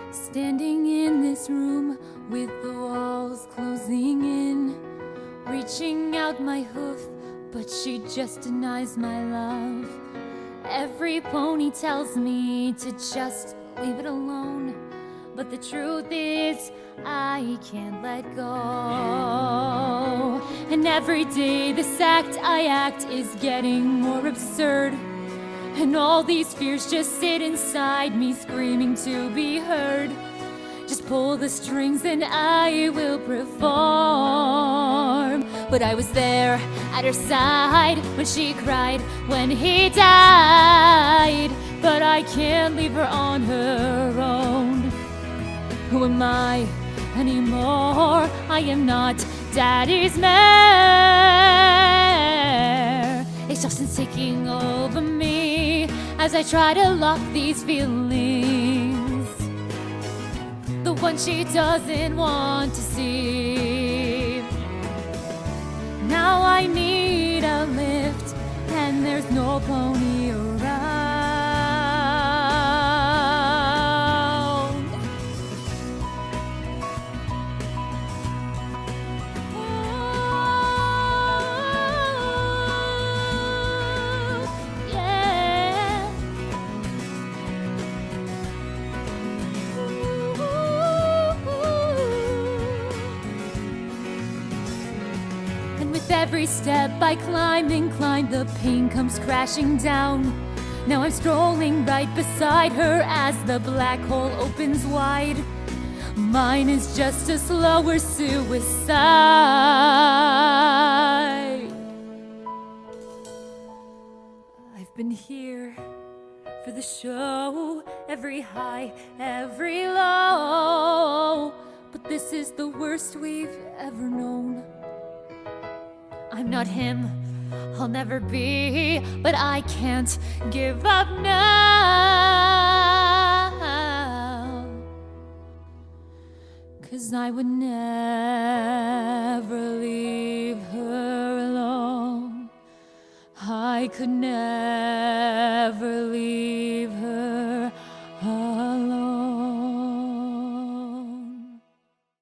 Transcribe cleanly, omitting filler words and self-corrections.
Standing in this room with the walls closing in, reaching out my hoof, but she just denies my love. Every pony tells me to just leave it alone, but the truth is I can't let go. And every day this act I act is getting more absurd, and all these fears just sit inside me screaming to be heard. Just pull the strings and I will perform. But I was there at her side when she cried when he died. But I can't leave her on her own. Who am I anymore? I am not Daddy's mare. Exhaustion's taking over me as I try to lock these feelings, the one she doesn't want to see. Now I need a lift and there's no pony around. With every step I climb and climb, the pain comes crashing down. Now I'm strolling right beside her as the black hole opens wide. Mine is just a slower suicide. I've been here for the show, every high, every low, but this is the worst we've ever known. I'm not him, I'll never be, but I can't give up now. 'Cause I would never leave her alone. I could never leave her